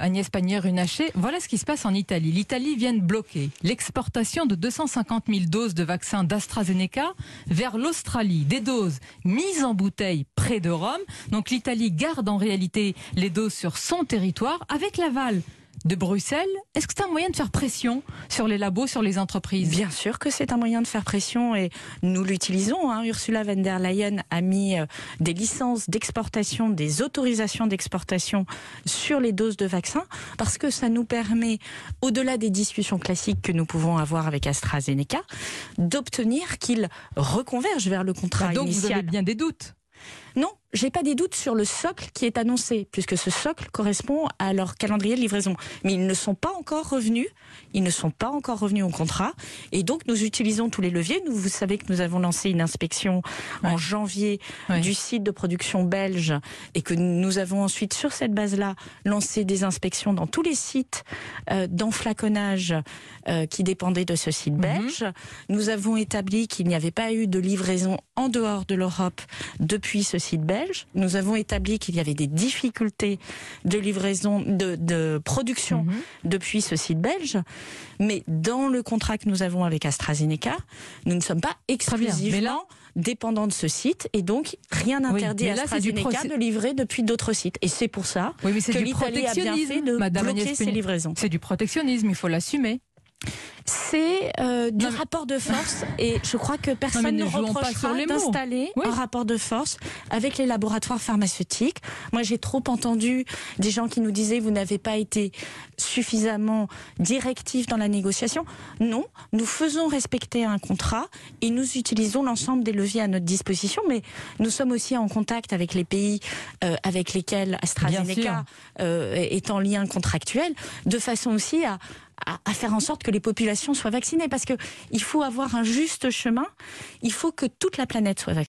Agnès Pannier-Runacher. Voilà ce qui se passe en Italie. L'Italie vient de bloquer l'exportation de 250 000 doses de vaccins d'AstraZeneca vers l'Australie. Des doses mises en bouteille près de Rome. Donc l'Italie garde en réalité les doses sur son territoire avec l'aval de Bruxelles. Est-ce que c'est un moyen de faire pression sur les labos, sur les entreprises? Bien sûr que c'est un moyen de faire pression et nous l'utilisons. Ursula von der Leyen a mis des licences d'exportation, des autorisations d'exportation sur les doses de vaccins parce que ça nous permet, au-delà des discussions classiques que nous pouvons avoir avec AstraZeneca, d'obtenir qu'ils reconvergent vers le contrat donc initial. Vous avez bien des doutes? Non, j'ai pas des doutes sur le socle qui est annoncé, puisque ce socle correspond à leur calendrier de livraison. Mais ils ne sont pas encore revenus. Ils ne sont pas encore revenus au contrat. Et donc, nous utilisons tous les leviers. Vous savez que nous avons lancé une inspection en janvier du site de production belge et que nous avons ensuite, sur cette base-là, lancé des inspections dans tous les sites d'enflaconnage qui dépendaient de ce site belge. Nous avons établi qu'il n'y avait pas eu de livraison en dehors de l'Europe depuis ce site belge. Nous avons établi qu'il y avait des difficultés de livraison, de production depuis ce site belge. Mais dans le contrat que nous avons avec AstraZeneca, nous ne sommes pas exclusivement dépendants de ce site. Et donc, rien n'interdit à AstraZeneca de livrer depuis d'autres sites. Et c'est pour ça que l'Italie a bien fait de bloquer ses livraisons. C'est du protectionnisme, il faut l'assumer. C'est du rapport de force et je crois que personne ne reprochera d'installer un rapport de force avec les laboratoires pharmaceutiques. Moi, j'ai trop entendu des gens qui nous disaient vous n'avez pas été suffisamment directif dans la négociation. Non, nous faisons respecter un contrat et nous utilisons l'ensemble des leviers à notre disposition, mais nous sommes aussi en contact avec les pays avec lesquels AstraZeneca est en lien contractuel, de façon aussi à faire en sorte que les populations soient vaccinées, parce que il faut avoir un juste chemin. Il faut que toute la planète soit vaccinée.